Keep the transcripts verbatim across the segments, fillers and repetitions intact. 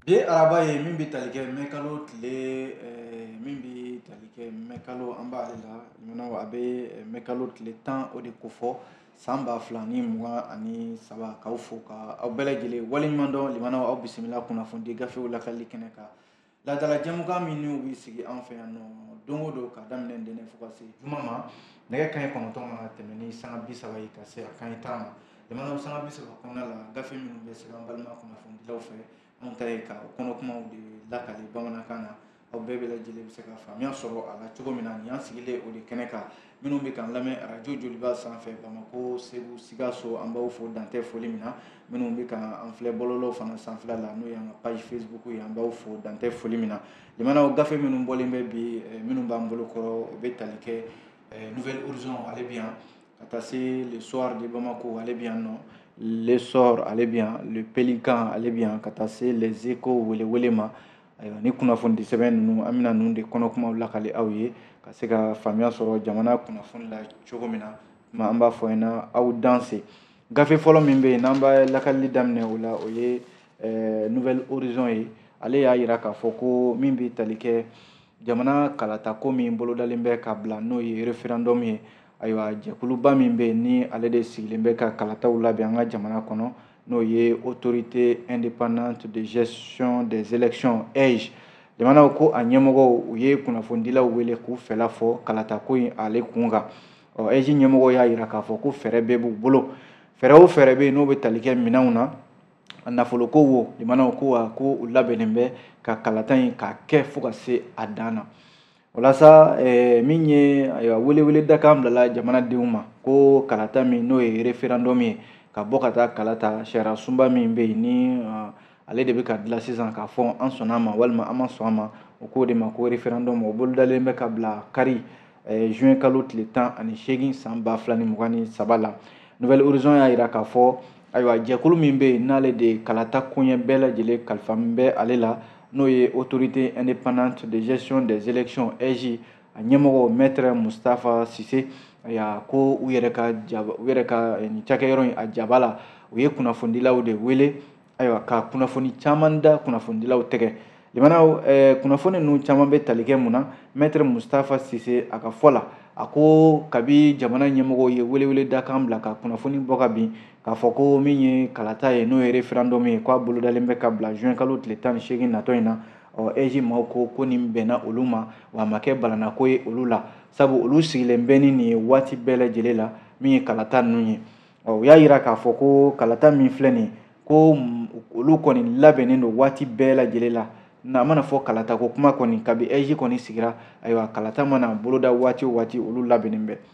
bi araba ye min bɛ tali kɛ mɛkalo tile min bɛ tali kɛ mɛkalo an b'ale la ɲɔgɔnna a bɛ mɛkalo tile tan o de kofɔ san ba fila ni mugan ani saba k'aw fo ka aw bɛɛ lajɛlen waleɲuman dɔn limanaw aw bisimila kunnafoni gafew lakali kɛnɛ kan laadala jɛmukan min n'u bɛ sigi an fɛ yan nɔ don o don ka daminɛ ntɛnɛn fo ka se juma ma nɛgɛ kanɲɛ kɔnɔntɔn mana tɛmɛ ni sanga bi saba ye ka se a kanɲɛ tan ma limanaw sanga bi saba kɔnɔna la gafe minnu bɛ sɛbɛn an balima kunnafonidilaw fɛ anw ta ye ka kɔnɔkumaw de lakali bamanankan na aw bɛɛ bɛ lajɛlen bɛ se ka faamuya sɔrɔ a la cogo min na nin y'an sigilen o de kɛnɛ kan minnu bɛ k'an lamɛn arajo joliba sanfɛ Bamako Segu Sikaso an b'aw fo dantɛ foli min na minnu bɛ k'an filɛ bɔlɔlɔ fana sanfɛla la n'o y'an ka page Facebook ye an b'aw fo dantɛ foli min na limanaw gafe minnu bɔlen bɛ bi minnu b'an bolo kɔrɔ o bɛ tali kɛ Nouvelle Horizon ale bɛ yan ka taa se le soir de Bamako ale bɛ yan nɔ l'essor ale bɛ yan le Pélican ale bɛ yan ka taa se les échos welewele ma ayiwa ni kunnafoni di sɛbɛn ninnu an bɛna ninnu de kɔnɔkumaw lakali aw ye ka se ka faamuya sɔrɔ jamana kunnafoni la cogo min na kuma an b'a fɔ yen na aw danse gafe fɔlɔ min bɛ yen n'an b'a lakali daminɛ o la o ye Nouvelle Horizon ye ale y'a jira k'a fɔ ko min bɛ tali kɛ jamana kalatako min bolodalen bɛ ka bila n'o ye référendum ye ayiwa jɛkuluba min bɛ yen ni ale de sigilen bɛ ka kalataw labɛn an ka jamana kɔnɔ n'o ye autorité indépendante de gestion des élections A G E jamanaw ko a ɲɛmɔgɔw u ye kunnafonidilaw wele k'u fɛla fɔ kalatako in ale kun kan ɔ A G E ɲɛmɔgɔw y'a jira k'a fɔ ko fɛɛrɛ bɛɛ b'u bolo fɛɛrɛ o fɛɛrɛ bɛ yen n'o bɛ tali kɛ minɛnw na nafoloko wo limanaw ko wa ko u labɛnnen bɛ ka kalata in k'a kɛ fo ka se a dan na walasa min ye ayiwa welewele dakan bilala jamanadenw ma ko kalata min n'o ye référendum ye ka bɔ ka taa kalata sariya sunba min bɛ yen ni ale de bɛ ka dilan sisan k'a fɔ an sɔnna a ma walima an ma sɔn a ma o k'o de ma ko référendum o bolodalen bɛ ka bila kari juin kalo tile tan ani seegin san ba fila ni mugan ni saba la Nouvelle Horizon y'a jira k'a fɔ ayiwa jɛkulu min bɛ yen n'ale de kalata koɲɛ bɛɛ lajɛlen kalifa min bɛ ale la n'o ye autorité indépendante de gestion des élections A G E a ɲɛmɔgɔ maître Mustafa Sise ayiwa ko u yɛrɛ ka jaba u yɛrɛ ka nin cakɛyɔrɔ in a jaba la u ye kunnafonidilaw de wele ayiwa ka kunnafoni caman da kunnafonidilaw tɛgɛ limanaw kunnafoni ninnu caman bɛ tali kɛ mun na maître Mustafa Sise a ka fɔ la a ko kabi jamana ɲɛmɔgɔw ye welewele dakan bila ka kunnafoni bɔ ka bin k'a fɔ ko min ye kalata ye n'o ye référendum ye k'a bolodalen bɛ ka bila juin kalo tile tan ni seegin natɔ in na ɔ A G E maaw ko ko nin bɛnna olu ma wa a ma kɛ balanako ye olu la sabu olu sigilen bɛ ni nin ye waati bɛɛ lajɛlen la min ye kalata ninnu ye ɔ u y'a jira k'a fɔ ko kalata min filɛ nin ye ko olu kɔni labɛnnen don waati bɛɛ lajɛlen la n'a mana fɔ kalata ko kuma kɔni kabi A G E kɔni sigira ayiwa kalata mana boloda waati o waati olu labɛnnen bɛ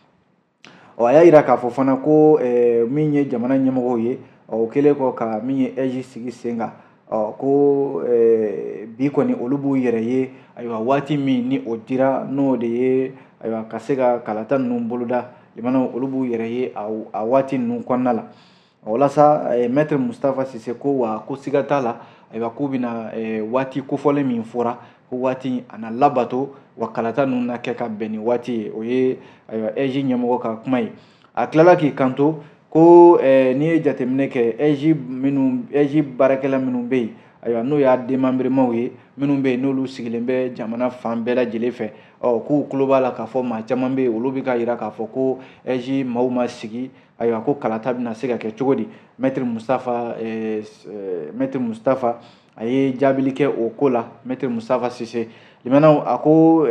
ɔ a y'a jira k'a fɔ fana ko min ye jamana ɲɛmɔgɔw ye o kɛlen kɔ ka min ye A G E sigi sen kan ɔ ko bi kɔni olu b'u yɛrɛ ye ayiwa waati min ni o dira n'o de ye ayiwa ka se ka kalata ninnu boloda limanaw olu b'u yɛrɛ ye a waati ninnu kɔnɔna la walasa maître Mustafa Sise ko wa ko siga t'a la ayiwa k'u bɛna waati kofɔlen min fɔra ko waati a na labato wa kalata ninnu na kɛ ka bɛn ni waati ye o ye ayiwa A G E ɲɛmɔgɔ ka kuma ye a tilala k'i kanto ko n'i ye jateminɛ kɛ A G E minnu A G E baarakɛla minnu bɛ yen ayiwa n'o y'a démembrement ye minnu bɛ yen n'olu sigilen bɛ jamana fan bɛɛ lajɛlen fɛ ɔ k'u tulo b'a la k'a fɔ maa caman bɛ yen olu bɛ ka jira k'a fɔ ko A G E maaw ma sigi ayiwa ko kalata bɛna se ka kɛ cogo di maître Mustafa maître Mustafa a ye jaabili kɛ o ko la maître Mustafa Sise limanaw a ko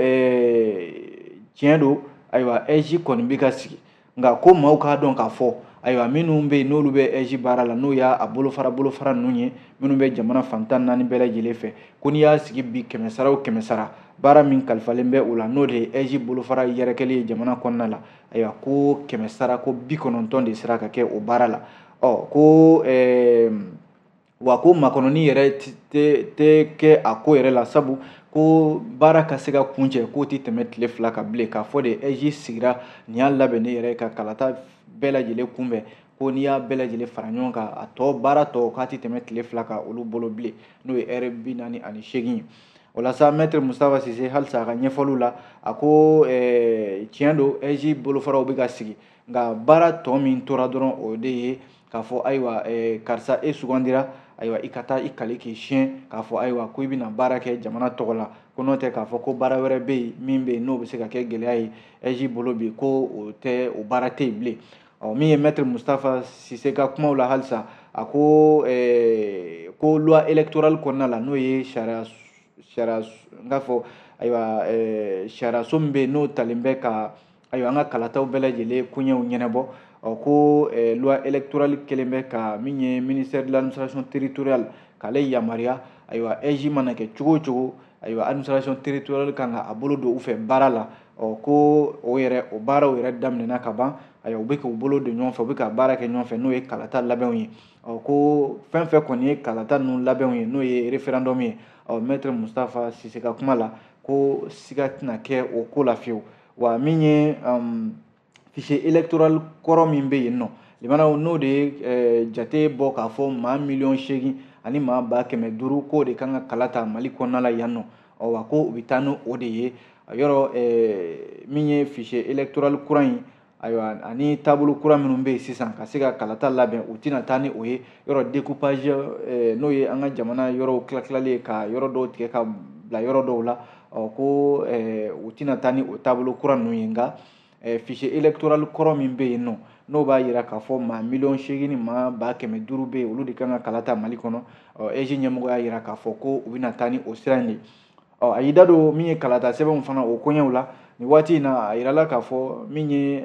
tiɲɛ don ayiwa A G E kɔni bɛ ka sigi nka ko maaw k'a dɔn k'a fɔ ayiwa minnu bɛ yen n'olu bɛ A G E baara la n'o y'a bolofara bolofara ninnu ye minnu bɛ jamana fan tan naani bɛɛ lajɛlen fɛ ko n'i y'a sigi bi kɛmɛ sara o kɛmɛ sara baara min kalifalen bɛ o la n'o de ye A G E bolofara yɛrɛkɛli ye jamana kɔnɔna la ayiwa ko kɛmɛ sara ko bi kɔnɔntɔn de sera ka kɛ o baara la ɔ ko wa ko makɔnɔni yɛrɛ tɛ kɛ a ko yɛrɛ la sabu ko baara ka se ka kuncɛ k'o tɛ tɛmɛ tile fila kan bilen k'a fɔ de A G E sigira nin y'a labɛnnen yɛrɛ ka kalata bɛɛ lajɛlen kunbɛn ko n'i y'a bɛɛ lajɛlen fara ɲɔgɔn kan a tɔ baara tɔ k'a tɛ tɛmɛ tile fila kan olu bolo bilen n'o ye heure bi naani ani seegin ye walasa maître Mustafa Sise halisa a ka ɲɛfɔliw la a ko tiɲɛ don A G E bolofaraw bɛ ka sigi nka baara tɔ min tora dɔrɔn o de ye k'a fɔ ayiwa karisa e sugandira ayiwa i ka taa i kale k'i siɲɛ k'a fɔ ayiwa ko i bɛna baara kɛ jamana tɔgɔ la ko n'o tɛ k'a fɔ ko baara wɛrɛ bɛ yen min bɛ yen n'o bɛ se ka kɛ gɛlɛya ye ɛji bolo bi ko o tɛ o baara tɛ yen bilen ɔ min ye maître Mustapha Sise ka kumaw la halisa a ko ɛɛ ko loi électorale kɔnɔna la n'o ye sariya sariya n k'a fɔ ayiwa ɛɛ sariyaso min bɛ yen n'o talen bɛ ka ayiwa an ka kalataw bɛɛ lajɛlen koɲɛw ɲɛnabɔ ɔ ko loi électorale kɛlen bɛ ka min ye ministère de l'administration territoriale k'ale yamaruya ayiwa ɛji mana kɛ cogo o cogo ayiwa administration territoriale kan ka a bolo don u fɛ baara la ɔ ko o yɛrɛ o baaraw yɛrɛ daminɛna ka ban ayiwa u bɛ k'u bolo don ɲɔgɔn fɛ u bɛ ka baara kɛ ɲɔgɔn fɛ n'o ye kalata labɛnw ye ɔ ko fɛn fɛn kɔni ye kalata ninnu labɛnw ye n'o ye référendum ye ɔ maître Mustapha Sise ka kuma la ko siga tɛna kɛ o ko la fiyewu wa min ye fichier électoral kɔrɔ min bɛ yen nɔ limanaw n'o de ye jate bɔ k'a fɔ maa miliyɔn seegin ani maa ba kɛmɛ duuru k'o de kan ka kala ta Mali kɔnɔna la yan nɔ ɔ wa ko u bɛ taa n'o de ye yɔrɔ min ye fichier électoral kura in ayiwa ani taabolo kura minnu bɛ yen sisan ka se ka kalata labɛn u tɛna taa ni o ye yɔrɔ découpage n'o ye an ka jamana yɔrɔw tilatilali ye ka yɔrɔ dɔw tigɛ ka bila yɔrɔ dɔw la ɔ ko u tɛna taa ni o taabolo kura ninnu ye nka fichier électoral kɔrɔ min bɛ yen nɔ n'o b'a jira k'a fɔ maa miliyɔn seegin ni maa ba kɛmɛ duuru bɛ yen olu de kan ka kala ta Mali kɔnɔ ɔ E J ɲɛmɔgɔ y'a jira k'a fɔ ko u bɛna taa ni o sira in de ɔ a y'i da don min ye kalata sɛbɛnw fana o koɲɛw la nin waati in na a yirala k'a fɔ min ye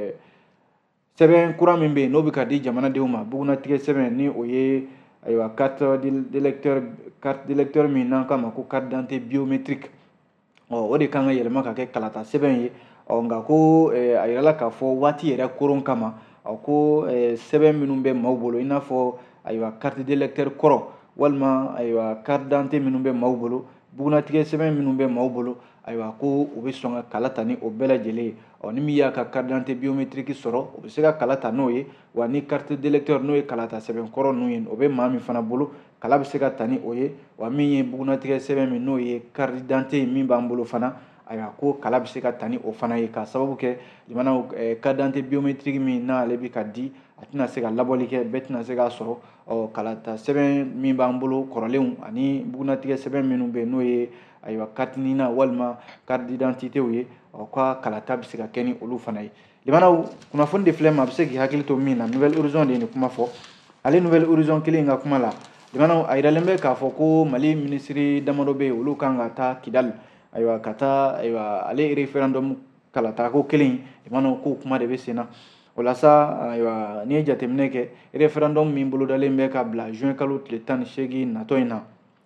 sɛbɛn kura min bɛ yen n'o bɛ ka di jamanadenw ma bugunatigɛ sɛbɛn ni o ye ayiwa carte d'électeur carte d'électeur min n'an k'a ma ko carte d'identité biométrique ɔ o de kan ka yɛlɛma ka kɛ kalata sɛbɛn ye ɔ nka ko a yirala k'a fɔ waati yɛrɛ koron kama ɔ ko sɛbɛn minnu bɛ maaw bolo i n'a fɔ ayiwa carte d'électeur kɔrɔ walima ayiwa carte d'identité minnu bɛ maaw bolo bugunatigɛ sɛbɛn minnu bɛ maaw bolo ayiwa ko u bɛ sɔn ka kala ta ni o bɛɛ lajɛlen ye ɔ ni min y'a ka carte d'identité biométrique sɔrɔ o bɛ se ka kala ta n'o ye wa ni carte d'électeur n'o ye kalata sɛbɛn kɔrɔ ninnu ye o bɛ maa min fana bolo kala bɛ se ka ta ni o ye wa min ye bugunatigɛ sɛbɛn min n'o ye carte d'identité min b'an bolo fana ayiwa ko kala bɛ se ka ta ni o fana ye k'a sababu kɛ jamanaw carte d'identité biométrique min n'ale bɛ ka di a tɛna se ka labɔli kɛ bɛɛ tɛna se k'a sɔrɔ ɔ kalata sɛbɛn min b'an bolo kɔrɔlenw ani bugunatigɛ sɛbɛn minnu bɛ yen n'o ye ayiwa carte nina walima carte d'identité ye ɔ ka kalata bɛ se ka kɛ ni olu fana ye limanaw kunnafoni de filɛ ma a bɛ se k'i hakili to min na Nouvelle Horizon de ye nin kuma fɔ ale Nouvelle Horizon kelen ka kuma la limanaw a yiralen bɛ k'a fɔ ko Mali minisiri damadɔ bɛ yen olu kan ka taa Kidali ayiwa ka taa ayiwa ale référendum kalata ko kelen limanaw k'o kuma de bɛ sen na o la sa ayiwa n'i ye jateminɛ kɛ référendum min bolodalen bɛ ka bila juin kalo tile tan ni seegin natɔ in na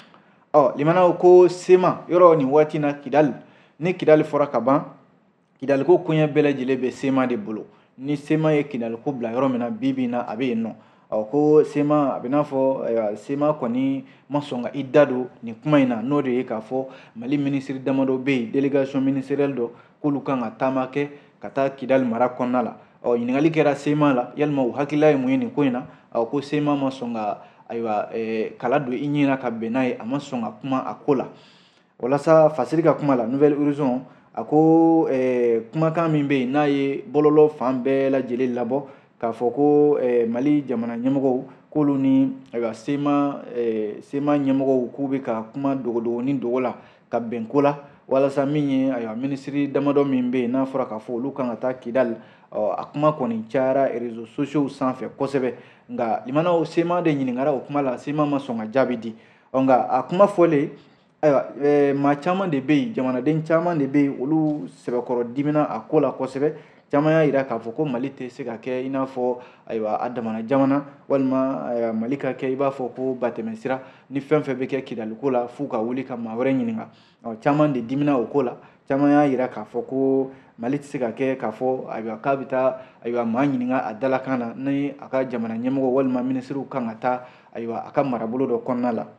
ɔ limanaw ko sema yɔrɔ nin waati in na Kidali ni Kidali fɔra ka ban Kidali ko koɲɛ bɛɛ lajɛlen bɛ sema de bolo ni sema ye Kidali ko bila yɔrɔ min na bi bi in na a bɛ yen nɔ ɔ ko sema a bɛ n'a fɔ ayiwa sema kɔni ma sɔn ka i da don nin kuma in na n'o de ye k'a fɔ Mali minisiri damadɔ bɛ yen délégation ministérielle dɔ k'olu kan ka taama kɛ ka taa Kidali mara kɔnɔna la ɔ ɲininkali kɛra sema la yalima u hakilila ye mun ye nin ko in na ɔ ko sema ma sɔn ka ayiwa kala don i ɲɛ na ka bɛn n'a ye a ma sɔn ka kuma a ko la walasa Fasiri ka kuma la Nouvelle Horizon a ko kumakan min bɛ yen n'a ye bɔlɔlɔ fan bɛɛ lajɛlen labɔ k'a fɔ ko Mali jamana ɲɛmɔgɔw k'olu ni ayiwa sema sema ɲɛmɔgɔw k'u bɛ ka kuma dogodogo ni dogo la ka bɛn ko la walasa min ye ayiwa minisiri damadɔ min bɛ yen n'a fɔra k'a fɔ olu kan ka taa Kidali ɔ a kuma kɔni cayara réseaux sociaux sanfɛ kosɛbɛ nka limanaw sema de ɲininkara o kuma la sema ma sɔn ka jaabi di ɔ nka a kuma fɔlen ayiwa maa caman de bɛ yen jamanaden caman de bɛ yen olu sɛbɛkɔrɔ dimina a ko la kosɛbɛ caman y'a jira k'a fɔ ko Mali tɛ se ka kɛ i n'a fɔ ayiwa a damana jamana walima ayiwa Mali ka kɛ i b'a fɔ ko batɛmɛsira ni fɛn fɛn bɛ kɛ Kidali ko la f'u ka wuli ka maa wɛrɛ ɲininka ɔ caman de dimina o ko la caman y'a jira k'a fɔ ko Mali tɛ se ka kɛ k'a fɔ ayiwa k'a bɛ taa ayiwa maa ɲininka a dalakan na ni a ka jamana ɲɛmɔgɔ walima minisiriw kan ka taa ayiwa a ka marabolo dɔ kɔnɔna la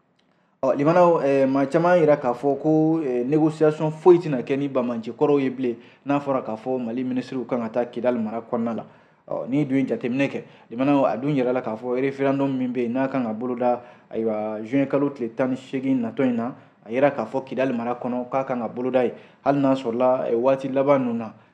ɔ limanaw maa caman y'a jira k'a fɔ ko négociation foyi tɛna kɛ ni bamaci kɔrɔw ye bilen n'a fɔra k'a fɔ Mali minisiriw kan ka taa Kidali mara kɔnɔna la ɔ n'i dun ye jateminɛ kɛ limanaw a dun yɛrɛ la k'a fɔ référendum min bɛ yen n'a kan ka boloda ayiwa juin kalo tile tan ni seegin natɔ in na a yira k'a fɔ Kidali mara kɔnɔ k'a kan ka boloda yen hali n'a sɔrɔla waati laban ninnu na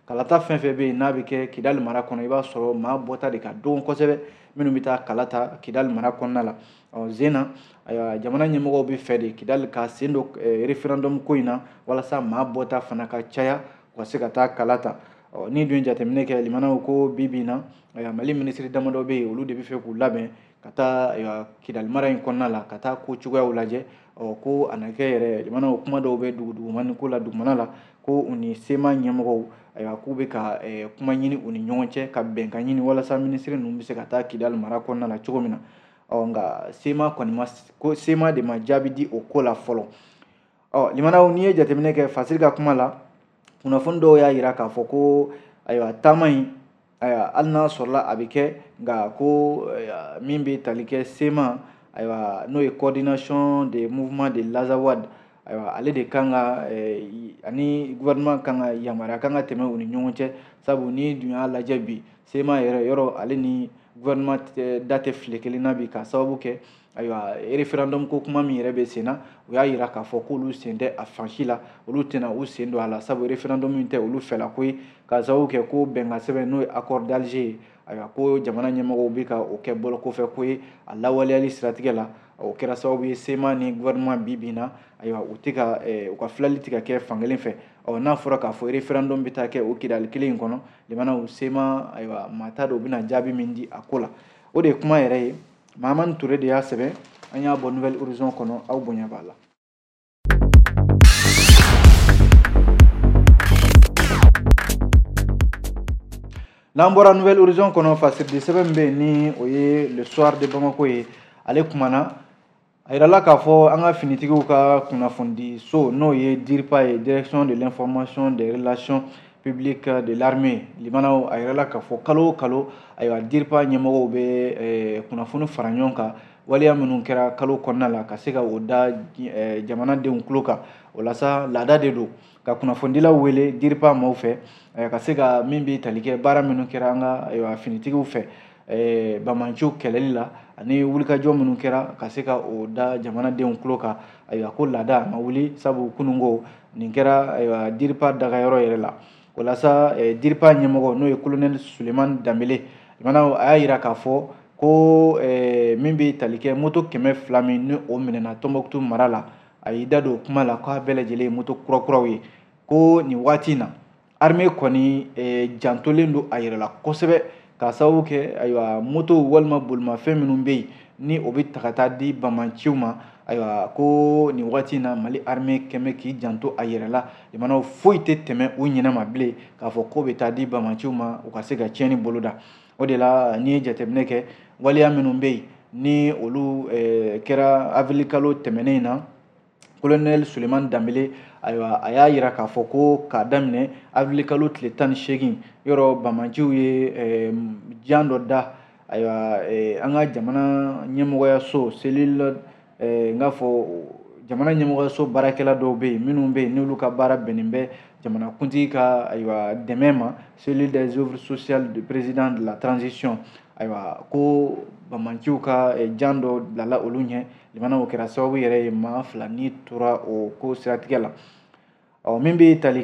kalata fɛn fɛn bɛ yen n'a bɛ kɛ Kidali mara kɔnɔ i b'a sɔrɔ maa bɔta de ka dɔgɔ kosɛbɛ minnu bɛ taa kalata Kidali mara kɔnɔna la. ɔ Zena ayiwa jamana ɲɛmɔgɔw bɛ fɛ de Kidali ka sen don référendum ko in na walasa maa bɔta fana ka caya u ka se ka taa kalata. ɔ ni dun jateminɛ kɛ limanaw ko bi bi in na ayiwa Mali minisiri damadɔ bɛ yen olu de bɛ fɛ k'u labɛn ka taa ayiwa Kidali mara in kɔnɔna la ka taa ko cogoyaw lajɛ. ɔ ko a na kɛ yɛrɛ limanaw kuma dɔw bɛ dugu dugumani ko la dugumana la ko u ni sema ɲɛmɔgɔw ayiwa k'u bɛ ka kuma ɲini u ni ɲɔgɔn cɛ ka bɛnkan ɲini walasa minisiri ninnu bɛ se ka taa Kidali mara kɔnɔna la cogo min na. ɔ nka sema kɔni ma ko sema de ma jaabi di o ko la fɔlɔ. ɔ limanaw n'i ye jateminɛ kɛ Fasiri ka kuma la kunnafoni dɔw y'a jira k'a fɔ ko ayiwa taama in ayiwa hali n'a sɔrɔla a bɛ kɛ nka ko min bɛ tali kɛ sema ayiwa n'o ye coordination des mouvements de l'Azawad ayiwa ale de kan ka ani gouvernement kan ka yamaruya kan ka tɛmɛ u ni ɲɔgɔn cɛ sabu ni dun y'a lajɛ bi sema yɛrɛ yɔrɔ ale ni gouvernement da tɛ file kelen na bi ka sababu kɛ ayiwa référendum ko kuma min yɛrɛ bɛ sen na u y'a jira k'a fɔ k'olu sen tɛ a fan si la olu tɛna u sen don a la sabu référendum min tɛ olu fɛla ko ye ka sababu kɛ ko bɛnkan sɛbɛn n'o ye accord d'Alger ye ayiwa ko jamana ɲɛmɔgɔw bɛ ka o kɛ bɔlɔkɔfɛ ko ye a lawaleyali siratigɛ la o kɛra sababu ye sema ni gouvernement bi bi in na ayiwa u tɛ ka u ka filali tɛ ka kɛ fankelen fɛ. ɔ n'a fɔra k'a fɔ référendum bɛ taa kɛ o Kidali kelen in kɔnɔ limanaw sema ayiwa maa t'a dɔn u bɛna jaabi min di a ko la o de ye kuma yɛrɛ ye. Mahamani Ture de y'a sɛbɛn an y'a bɔ Nouvelle Horizon kɔnɔ aw bonya b'a la. n'an bɔra Nouvelle Horizon kɔnɔ Fasiridi sɛbɛn min bɛ yen ni o ye le soir de Bamako ye ale kumana a yirala k'a fɔ an ka finitigiw ka kunnafoni so n'o ye DIRPA ye direction de l'information des relations publiques de l'armée limanaw a yirala k'a fɔ kalo o kalo ayiwa DIRPA ɲɛmɔgɔw bɛ kunnafoni fara ɲɔgɔn kan waleya minnu kɛra kalo kɔnɔna la ka se ka o da jamanadenw tulo kan o la sa laada de don ka kunnafonidilaw wele DIRPA maaw fɛ ka se ka min bɛ tali kɛ baara minnu kɛra an ka ayiwa finitigiw fɛ bamanciw kɛlɛli la ani wulikajɔ minnu kɛra ka se ka o da jamanadenw tulo kan ayiwa ko laada a ma wuli sabu kununko nin kɛra ayiwa DIRPA dagayɔrɔ yɛrɛ la o la sa DIRPA ɲɛmɔgɔ n'o ye colonel Sulemani Danbele limanaw a y'a jira k'a fɔ ko min bɛ tali kɛ moto kɛmɛ fila min ni o minɛna Tɔnbɔkutu mara la a y'i da don o kuma la k'a bɛɛ lajɛlen ye moto kurakuraw ye ko nin waati in na armée kɔni jantolen don a yɛrɛ la kosɛbɛ ka sababu kɛ ayiwa moto walima bolimafɛn minnu bɛ yen ni o bɛ ta ka taa di bamanciw ma ayiwa ko nin waati in na Mali armée kɛmɛ k'i janto a yɛrɛ la limanaw foyi tɛ tɛmɛ u ɲɛna ma bilen k'a fɔ ko bɛ taa di bamanciw ma u ka se ka tiɲɛni bolo da o de la n'i ye jateminɛ kɛ waleya minnu bɛ yen ni olu kɛra avril kalo tɛmɛnen in na colonel Sulemani Danbele ayiwa a y'a jira k'a fɔ ko k'a daminɛ avril kalo tile tan ni seegin yɔrɔ bamanciw ye jan dɔ da ayiwa an ka jamana ɲɛmɔgɔyaso cellule n k'a fɔ jamana ɲɛmɔgɔyaso baarakɛla dɔw bɛ yen minnu bɛ yen n'olu ka baara bɛnnen bɛ jamanakuntigi ka ayiwa dɛmɛ ma cellule des œuvres sociales du président de la transition ayiwa ko bamanciw ka jan dɔ bilala olu ɲɛ limanaw kɛra sababu yɛrɛ ye maa fila ni tora o ko siratigɛ la ɔ min bɛ tali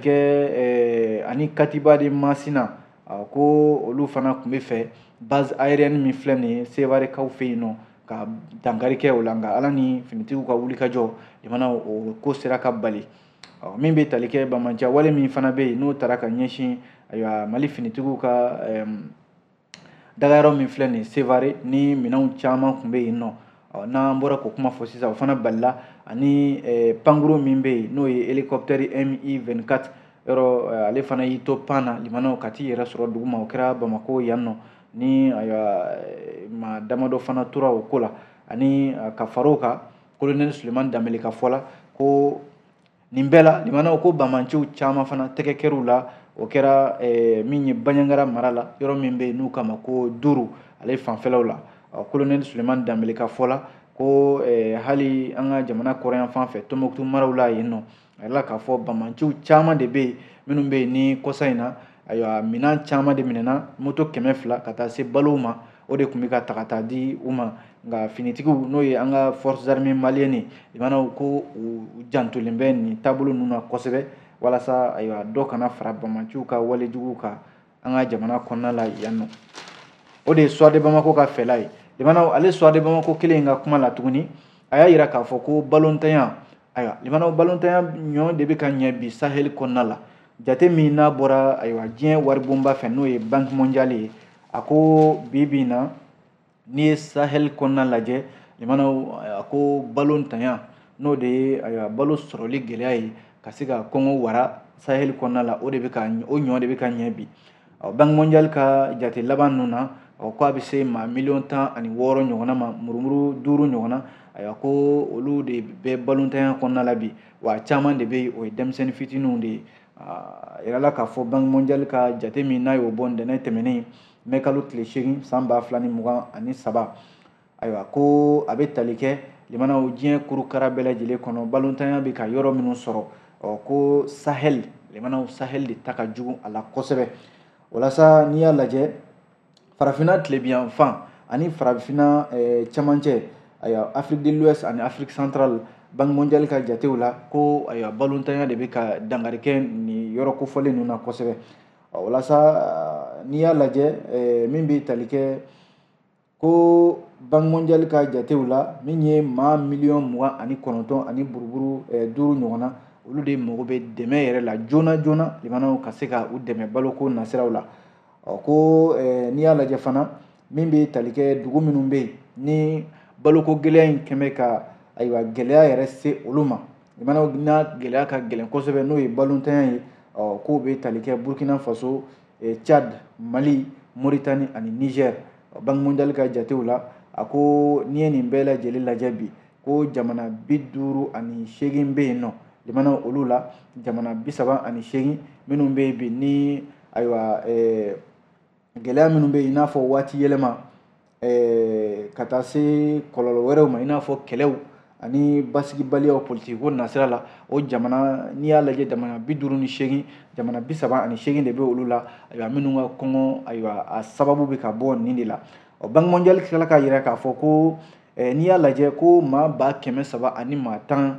kɛ ani Katiba de Masina ko olu fana tun bɛ fɛ base aérienne min filɛ nin ye Sewarekaw fɛ yen nɔ ka dankari kɛ o la nka ala ni finitigiw ka wulikajɔ limanaw o ko sera ka bali ɔ min bɛ tali kɛ bamanciya wale min fana bɛ yen n'o taara ka ɲɛsin ayiwa Mali finitigiw ka dagayɔrɔ min filɛ nin ye Sevare ni minɛnw caman tun bɛ yen nɔ n'an bɔra k'o kuma fɔ sisan o fana balila ani pankuru min bɛ yen n'o ye hélicoptère M I vingt-quatre yɔrɔ ale fana y'i to pan na limanaw ka t'i yɛrɛ sɔrɔ duguma o kɛra Bamako yan nɔ ni ayiwa maa damadɔ fana tora o ko la ani ka fara o kan colonel Sulemani Danbele ka fɔ la ko nin bɛɛ la limanaw ko bamanciw caman fana tɛgɛ kɛr'u la o kɛra min ye Baɲangara mara la yɔrɔ min bɛ yen n'u kama ko Duru ale fanfɛlaw la colonel Sulemani Danbele ka fɔ la ko hali an ka jamana kɔrɔyan fan fɛ Tɔnbɔkutu maraw la yen nɔ a yɛrɛ k'a fɔ bamanciw caman de bɛ yen minnu bɛ yen ni kɔsa in na ayiwa minɛn caman de minɛna moto kɛmɛ fila ka taa se balow ma o de tun bɛ ka ta ka taa di u ma nka finitigiw n'o ye an ka forces armées maliennes limanaw ko u jantolen bɛ nin taabolo ninnu na kosɛbɛ walasa ayiwa dɔ kana fara bamaciw ka walejugu kan an ka jamana kɔnɔna la yan nɔ. O de ye Suwade Bamako ka fɛla ye. Limanaw ale Suwade Bamako kelen in ka kuma la tuguni a y'a yira k'a fɔ ko balontanya ayiwa limanaw balontanya ɲɔ de bɛ ka ɲɛ bi Sahel kɔnɔna la. Jate min n'a bɔra ayiwa diɲɛ waribonba fɛ n'o ye Banque mondiale ye a ko bi bi in na n'i ye Sahel kɔnɔna lajɛ limanaw a ko balontanya n'o de ye ayiwa balo sɔrɔli gɛlɛya ye ka se ka kɔngɔ wara Sahel kɔnɔna la o de bɛ ka o ɲɔ de bɛ ka ɲɛ bi. Banque mondiale ka jate laban ninnu na ko a bɛ se maa miliyɔn tan ani wɔɔrɔ ɲɔgɔnna ma murumuru duuru ɲɔgɔnna ayiwa ko olu de bɛ balontanya kɔnɔna la bi wa caman de bɛ yen o ye denmisɛnnin fitininw de ye. A yirala k'a fɔ Banque mondiale ka jate min n'a y'o bɔ ntɛnɛn tɛmɛnen mɛ kalo tile seegin san ba fila ni mugan ani saba ayiwa ko a bɛ tali kɛ limanaw diɲɛ kurukara bɛɛ lajɛlen kɔnɔ balontanya bɛ ka yɔrɔ minnu sɔrɔ ko Sahel limanaw Sahel de ta ka jugu a la kosɛbɛ. Walasa n'i y'a lajɛ farafinna tilebiyanfan ani farafinna cɛmancɛ ayiwa Afrique de l'Ouest ani Afrique centrale Banque mondiale ka jatew la ko ayiwa balontanya de bɛ ka dankari kɛ nin yɔrɔ kofɔlen ninnu na kosɛbɛ. Walasa n'i y'a lajɛ min bɛ tali kɛ ko Banque mondiale ka jatew la min ye maa miliyɔn mugan ani kɔnɔntɔn ani buruburu duuru ɲɔgɔnna olu de mago bɛ dɛmɛ yɛrɛ la joona joona limanaw ka se ka u dɛmɛ baloko nasiraw la. Ko n'i y'a lajɛ fana min bɛ tali kɛ dugu minnu bɛ yen ni baloko gɛlɛya in kɛmɛ ka ayiwa gɛlɛya yɛrɛ se olu ma limanaw n'a gɛlɛya ka gɛlɛn kosɛbɛ n'o ye balontanya ye k'o bɛ tali kɛ Burkina Faso, Tchad, Mali, Mauritanie ani Niger. Banque mondiale ka jatew la a ko n'i ye nin bɛɛ lajɛlen lajɛ bi ko jamana bi duuru ani seegin bɛ yen nɔ limanaw olu la jamana bi saba ani seegin minnu bɛ yen bi ni ayiwa gɛlɛya minnu bɛ yen i n'a fɔ waati yɛlɛma ka taa se kɔlɔlɔ wɛrɛw ma i n'a fɔ kɛlɛw ani basigibaliyaw politiko nasira la o jamana n'i y'a lajɛ jamana bi duuru ni seegin jamana bi saba ani seegin de bɛ olu la ayiwa minnu ka kɔngɔ ayiwa a sababu bɛ ka bɔ nin de la. Banque mondiale tilala k'a yira k'a fɔ ko n'i y'a lajɛ ko maa ba kɛmɛ saba ani maa tan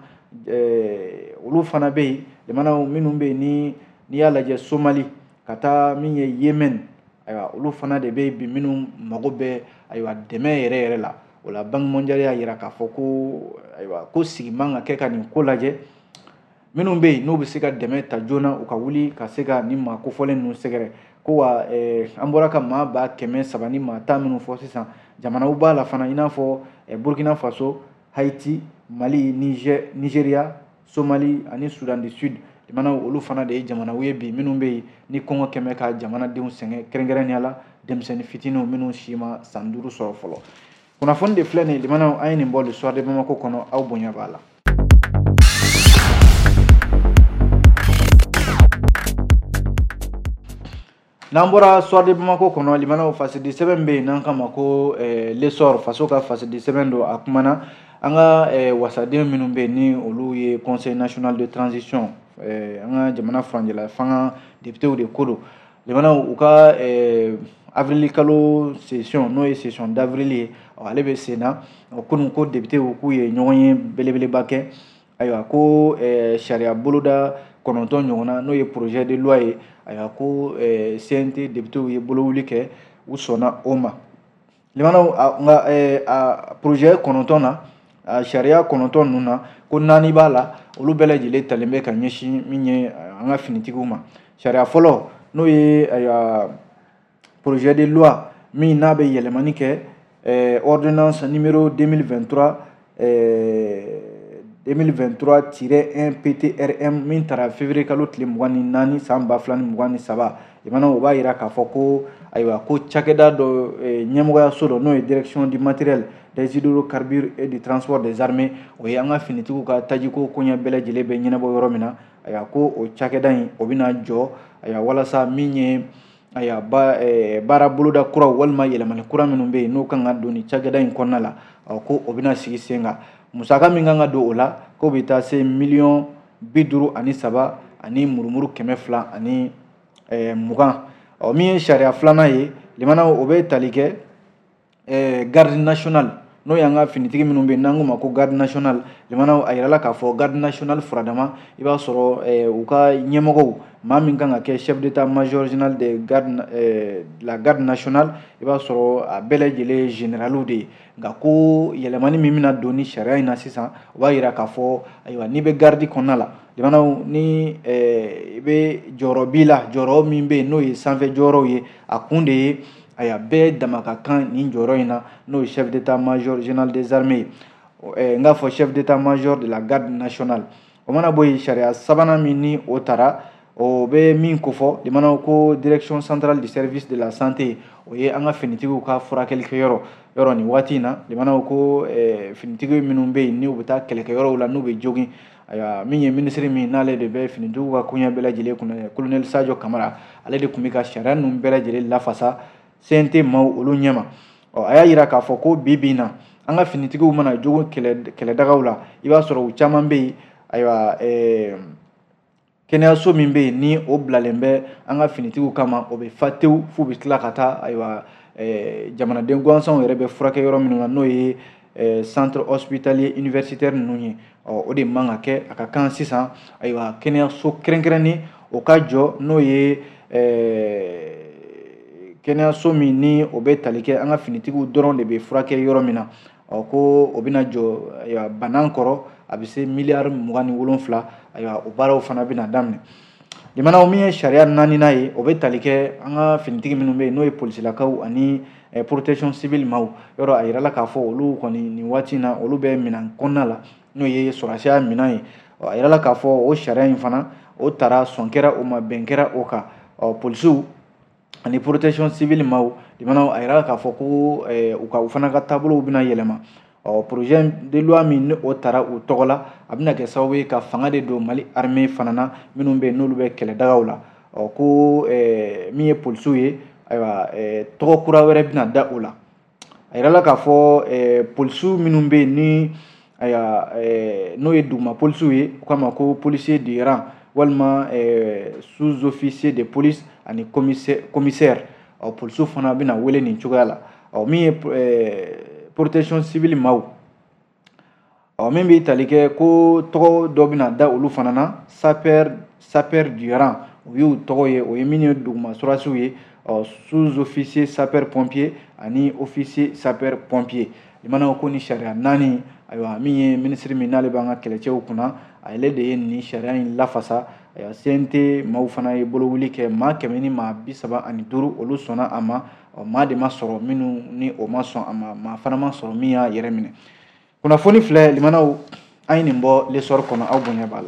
olu fana bɛ yen limanaw minnu bɛ yen ni n'i y'a lajɛ Somali ka taa min ye Yemen ayiwa olu fana de bɛ yen bi minnu mago bɛ ayiwa dɛmɛ yɛrɛ yɛrɛ la. O la Banque mondiale y'a yira k'a fɔ ko ayiwa ko sigi man ka kɛ ka nin ko lajɛ minnu bɛ yen n'u bɛ se ka dɛmɛ ta joona u ka wuli ka se ka nin maa kofɔlen ninnu sɛgɛrɛ ko wa an bɔra ka maa ba kɛmɛ saba ni maa tan minnu fɔ sisan jamanaw b'a la fana i n'a fɔ Burkina Faso, Haïti, Mali, Niger, Nigeria, Somali ani Sudan du Sud limanaw olu fana de ye jamanaw ye bi minnu bɛ yen ni kɔngɔ kɛmɛ ka jamanadenw sɛgɛn kɛrɛnkɛrɛnnenya la denmisɛnnin fitininw minnu si ma san duuru sɔrɔ fɔlɔ. Kunnafoni de filɛ nin ye limanaw an ye nin bɔ le Suwade Bamako kɔnɔ aw bonya b'a la. N'an bɔra Suwade Bamako kɔnɔ limanaw fasidi sɛbɛn bɛ yen n'an k'a ma ko l'essor faso ka fasidi sɛbɛn don a kumana an ka wasaden minnu bɛ yen ni olu ye Conseil national de transition an ka jamana furancɛla fanga députéw de ko don limanaw u ka avril kalo session n'o ye session d'avril ye ale bɛ sen na kunun ko députéw k'u ye ɲɔgɔn ye belebeleba kɛ ayiwa ko sariya boloda kɔnɔntɔn ɲɔgɔnna n'o ye projet de loi ye ayiwa ko C N T députéw ye bolowuli kɛ u sɔnna o ma limanaw nka projet kɔnɔntɔn na sariya kɔnɔntɔn ninnu na ko naani b'a la olu bɛɛ lajɛlen talen bɛ ka ɲɛsin min ye an ka finitigiw ma. Sariya fɔlɔ n'o ye ayiwa projet de loi min n'a bɛ yɛlɛmani kɛ ordonnance numéro deux mille vingt-trois deux mille vingt-trois tiret un P T R M min taara février kalo tile mugan ni naani san ba fila ni mugan ni saba limanaw o b'a yira k'a fɔ ko ayiwa ko cakɛda dɔ ɲɛmɔgɔyaso dɔ n'o ye direction du matériel des hydrocarbures et du transport des armées o ye an ka finitigiw ka tajiko koɲɛ bɛɛ lajɛlen bɛ ɲɛnabɔ yɔrɔ min na ayiwa ko o cakɛda in o bɛna jɔ ayiwa walasa min ye ayiwa baara boloda kuraw walima yɛlɛmani kura minnu bɛ yen n'o kan ka don nin cakɛda in kɔnɔna la ko o bɛna sigi sen kan musaka min kan ka don o la k'o bɛ taa se miliyɔn bi duuru ani saba ani murumuru kɛmɛ fila ani mugan min ye sariya filanan ye limanaw o bɛ tali kɛ garde nationale n'o y'an ka finitigi minnu bɛ n'an k'o ma ko garde national limana a yirala k'a fɔ garde national furadama i b'a sɔrɔ u ka ɲɛmɔgɔw maa min kan ka kɛ chef d'état major général de garde la garde nationale i b'a sɔrɔ a bɛɛ lajɛlen généraliw de ye nka ko yɛlɛmani min bɛna don ni sariya in na sisan o b'a yira k'a fɔ ayiwa n'i bɛ garde kɔnɔna la limanaw ni i bɛ jɔyɔrɔ b'i la jɔyɔrɔ min bɛ yen n'o ye sanfɛ jɔyɔrɔw ye a kun de ye aya bɛɛ dama ka kan nin jɔyɔrɔ in na n'o ye chef d'état major général des armées n k'a fɔ chef d'état major de la garde nationale o mana bɔ yen sariya sabanan min ni o taara o bɛ min kofɔ limanaw ko direction centrale du service de la santé o ye an ka finitigiw ka furakɛlikɛyɔrɔ yɔrɔ nin waati in na limanaw ko finitigi minnu bɛ yen ni u bɛ taa kɛlɛkɛyɔrɔw la n'u bɛ jogin ayiwa min ye minisiri min n'ale de bɛ finitigiw ka koɲɛ bɛɛ lajɛlen kunna colonel Sajo Kamara ale de tun bɛ ka sariya ninnu bɛɛ lajɛlen lafasa C N T maaw olu ɲɛma ɔ a y'a yira k'a fɔ ko bi bi in na an ka finitigiw mana jogo kɛlɛdagaw la i b'a sɔrɔ u caman bɛ yen ayiwa kɛnɛyaso min bɛ yen ni o bilalen bɛ an ka finitigiw kama o bɛ fa tewu f'u bɛ tila ka taa ayiwa jamanaden gansanw yɛrɛ bɛ furakɛ yɔrɔ minnu na n'o ye centre hospitalier universitaire ninnu ye ɔ o de man ka kɛ a ka kan sisan ayiwa kɛnɛyaso kɛrɛnkɛrɛnnen o ka jɔ n'o ye kɛnɛyaso min ni o bɛ tali kɛ an ka finitigiw dɔrɔn de bɛ furakɛ yɔrɔ min na ɔ ko o bɛna jɔ bana kɔrɔ a bɛ se miliyari mugan ni wolonfila ayiwa o baaraw fana bɛna daminɛ limanaw min ye sariya naaninan ye o bɛ tali kɛ an ka finitigi minnu bɛ yen n'o ye polisilakaw ani protection civile maaw yɔrɔ a yirala k'a fɔ olu kɔni nin waati in na olu bɛ minɛn kɔnɔna la n'o ye sɔrɔsiya minɛn ye a yirala k'a fɔ o sariya in fana o taara sɔn kɛra o ma bɛn kɛra o kan ɔ polisiw ani protection civile maaw limanaw a yirala k'a fɔ ko u ka u fana ka taabolow bɛna yɛlɛma ɔ projet de loi min ni o taara u tɔgɔ la a bɛna kɛ sababu ye ka fanga de don Mali armée fana na minnu bɛ yen n'olu bɛ kɛlɛdagaw la ɔ ko min ye polisiw ye ayiwa tɔgɔ kura wɛrɛ bɛna da o la a yirala k'a fɔ polisiw minnu bɛ yen ni ayiwa n'o ye duguma polisiw ye u k'a ma ko policier de rang walima sous-officier de police ani commissaire ɔ polisiw fana bɛna wele nin cogoya la ɔ min ye protection civile maaw ɔ min bɛ tali kɛ ko tɔgɔ dɔ bɛna da olu fana na sapeur sapeur du rang o y'u tɔgɔ ye o ye min ye duguma sɔrɔsiw ye ɔ sous-officier sapeur pompier ani officier sapeur pompier limanaw ko ni sariya naani ayiwa min ye minisiri min n'ale b'an ka kɛlɛcɛw kunna ale de ye nin sariya in lafasa ayiwa C N T maaw fana ye bolowuli kɛ maa kɛmɛ ni maa bi saba ani duuru olu sɔnna a ma ɔ maa de ma sɔrɔ minnu ni o ma sɔn a ma maa fana ma sɔrɔ min y'a yɛrɛ minɛ kunnafoni filɛ limanaw an ye nin bɔ lesɔri kɔnɔ aw bonya b'a la.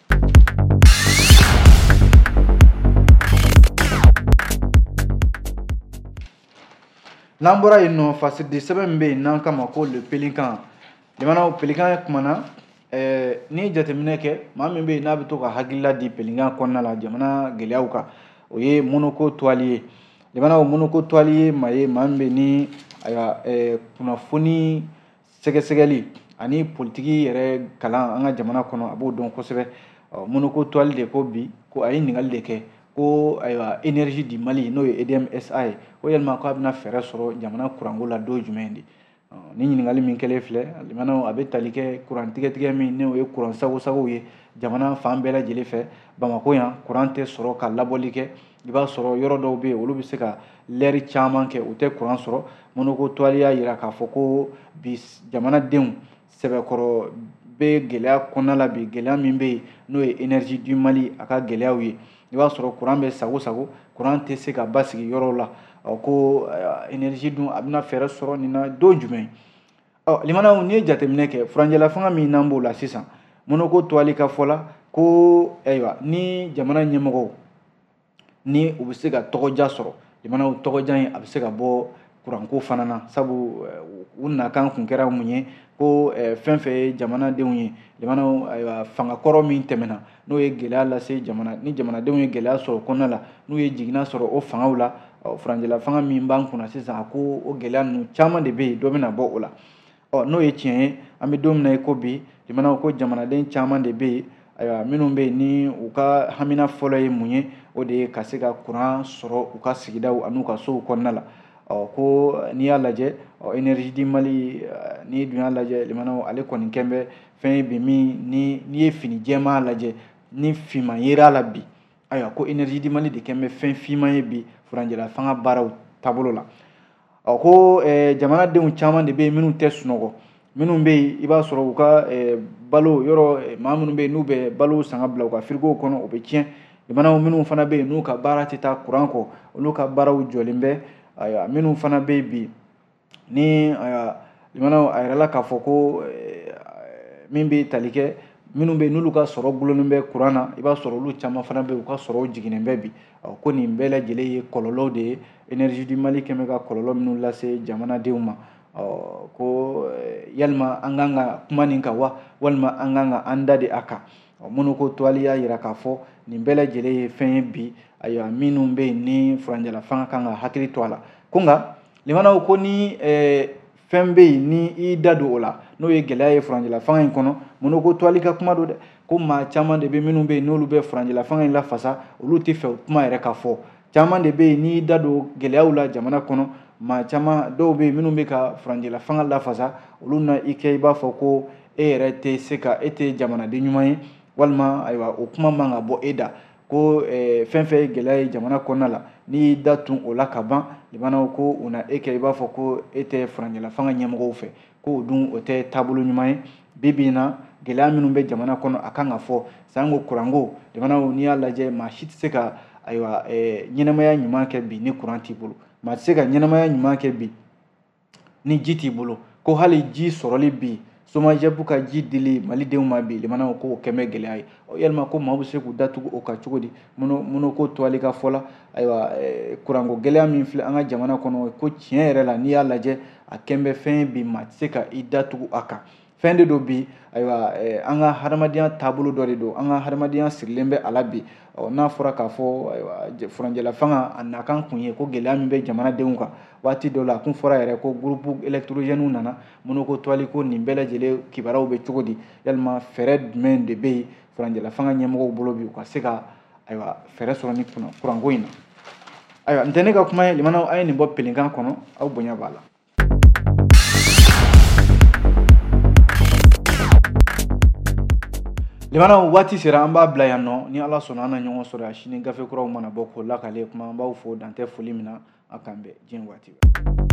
n'an bɔra yen nɔ fasidi sɛbɛn min bɛ yen n'an kama ko le pelikan limanaw pelikan kumana ni jateminɛ kɛ maa min bɛ yen n'a bɛ to ka hakilila di pelikan kɔnɔna la jamana gɛlɛyaw kan o ye monoko tuwali ye limanaw monoko tuwali ye maa ye maa min bɛ ni ayiwa kunnafoni sɛgɛsɛgɛli ani politiki yɛrɛ kalan an ka jamana kɔnɔ a b'o dɔn kosɛbɛ monoko tuwali de ko bi ko a ye ɲininkali de kɛ ko ayiwa énergie du Mali n'o ye E D M S A ye ko yalima ko a bɛna fɛɛrɛ sɔrɔ jamana kuranko la don jumɛn de ni ɲininkali min kɛlen filɛ limanaw a bɛ tali kɛ kuran tigɛtigɛ min n'o ye kuran sago sagow ye jamana fan bɛɛ lajɛlen fɛ Bamako yan kuran tɛ sɔrɔ ka labɔli kɛ i b'a sɔrɔ yɔrɔ dɔw bɛ yen olu bɛ se ka lɛri caman kɛ u tɛ kuran sɔrɔ monoko tuwali y'a yira k'a fɔ ko bi jamanadenw sɛbɛkɔrɔ bɛ gɛlɛya kɔnɔna la bi gɛlɛya min bɛ yen n'o ye énergie du Mali a ka gɛlɛyaw ye i b'a sɔrɔ kuran bɛ sago sago kuran tɛ se ka basigi yɔrɔw la ɔ ko énergie dun a bɛna fɛɛrɛ sɔrɔ nin na don jumɛn ɔ limanaw n'i ye jateminɛ kɛ furanjɛla fanga min n'an b'o la sisan monoko tuwali ka fɔ la ko ayiwa ni jamana ɲɛmɔgɔw ni u bɛ se ka tɔgɔja sɔrɔ limanaw tɔgɔja in a bɛ se ka bɔ kuranko fana na sabu u nakan kun kɛra mun ye ko fɛn fɛn ye jamanadenw ye limanaw ayiwa fanga kɔrɔ min tɛmɛna n'o ye gɛlɛya lase jamana ni jamanadenw ye gɛlɛya sɔrɔ kɔnɔna la n'u ye jiginna sɔrɔ o fangaw la furanjɛla fanga min b'an kunna sisan a ko o gɛlɛya ninnu caman de bɛ yen dɔ bɛna bɔ o la ɔ n'o ye tiɲɛ ye an bɛ don min na i ko bi limanaw ko jamanaden caman de bɛ yen ayiwa minnu bɛ yen ni u ka hamina fɔlɔ ye mun ye o de ye ka se ka kuran sɔrɔ u ka sigidaw ani u ka sow kɔnɔna la ɔ ko n'i y'a lajɛ ɔ énergie di Mali n'i dun y'a lajɛ limanaw ale kɔni kɛn bɛ fɛn ye bi min ni n'i ye fini jɛman lajɛ ni finman yer'a la bi ayiwa ko énergie di Mali de kɛn bɛ fɛn finman ye bi furanjɛla fanga baaraw taabolo la ɔ ko jamanadenw caman de bɛ yen minnu tɛ sunɔgɔ minnu bɛ yen i b'a sɔrɔ u ka balo yɔrɔ maa minnu bɛ yen n'u bɛ balo san ka bila u ka frigo kɔnɔ o bɛ tiɲɛ limanaw minnu fana bɛ yen n'u ka baara tɛ taa kuran kɔ olu ka baaraw jɔlen bɛ ayiwa minnu fana bɛ yen bi ni ayiwa limanaw a yirala k'a fɔ ko min bɛ tali kɛ minnu bɛ yen n'olu ka sɔrɔ gulonnen bɛ kuran na i b'a sɔrɔ olu caman fana bɛ yen u ka sɔrɔ jiginnen bɛ bi ko nin bɛɛ lajɛlen ye kɔlɔlɔw de ye énergie di Mali kɛn bɛ ka kɔlɔlɔ minnu lase jamanadenw ma ko yalima an kan ka kuma nin kan wa walima an kan ka an da de a kan minnu ko tɔgɔli y'a jira k'a fɔ nin bɛɛ lajɛlen ye fɛn ye bi ayiwa minnu bɛ yen ni furanjɛla fanga kan ka hakili to a la ko nka limanaw ko ni fɛn bɛ yen ni i da don o la n'o ye gɛlɛya ye furanjɛla fanga in kɔnɔ minnu ko tɔgɔli ka kuma don dɛ ko maa caman de bɛ minnu bɛ yen n'olu bɛ furanjɛla fanga in lafasa olu tɛ fɛ kuma yɛrɛ ka fɔ caman de bɛ yen n'i da don gɛlɛyaw la jamana kɔnɔ maa caman dɔw bɛ yen minnu bɛ ka furanjɛla fanga lafasa olu na i kɛ i b'a fɔ ko e yɛrɛ tɛ se ka e tɛ jamanaden ɲuman ye walima ayiwa o kuma man ka bɔ e da ko fɛn fɛn ye gɛlɛya ye jamana kɔnɔna la n'i y'i da tun o la ka ban limanaw ko u na e kɛ i b'a fɔ ko e tɛ furanjɛla fanga ɲɛmɔgɔw fɛ ko o dun o tɛ taabolo ɲuman ye bi bi in na gɛlɛya minnu bɛ jamana kɔnɔ a kan ka fɔ sanko kuranko limanaw n'i y'a lajɛ maa si tɛ se ka ayiwa ɲɛnɛmaya ɲuman kɛ bi ni kuran t'i bolo maa tɛ se ka ɲɛnɛmaya ɲuman kɛ bi ni ji t'i bolo ko hali ji sɔrɔli bi SOMAGEP ka ji dili malidenw ma bi limanaw ko o kɛn bɛ gɛlɛya ye yalima ko maaw bɛ se k'u datugu o kan cogo di minnu ko tɔgɔli ka fɔ la ayiwa kuranko gɛlɛya min filɛ an ka jamana kɔnɔ ko tiɲɛ yɛrɛ la n'i y'a lajɛ a kɛn bɛ fɛn ye bi maa tɛ se ka i datugu a kan fɛn de don bi ayiwa an ka hadamadenya taabolo dɔ de don an ka hadamadenya sirilen bɛ a la bi n'a fɔra k'a fɔ ayiwa furanjɛla fanga a nakan kun ye ko gɛlɛya min bɛ jamanadenw kan waati dɔ la a kun fɔra yɛrɛ ko groupe électrogène nana minnu ko tɔgɔli ko nin bɛɛ lajɛlen kibaruyaw bɛ cogo di yalima fɛɛrɛ jumɛn de bɛ yen furanjɛla fanga ɲɛmɔgɔw bolo bi u ka se ka ayiwa fɛɛrɛ sɔrɔ ni kuranko in na ayiwa n tɛ ne ka kuma ye limanaw a ye nin bɔ pelenkan kɔnɔ aw bonya b'a la. limanaw waati sera an b'a bila yan nɔ ni ala sɔnna an na ɲɔgɔn sɔrɔ yan sini gafe kuraw mana bɔ k'o lakale kuma an b'aw fo dan tɛ foli min na a kan bɛn diɲɛ waati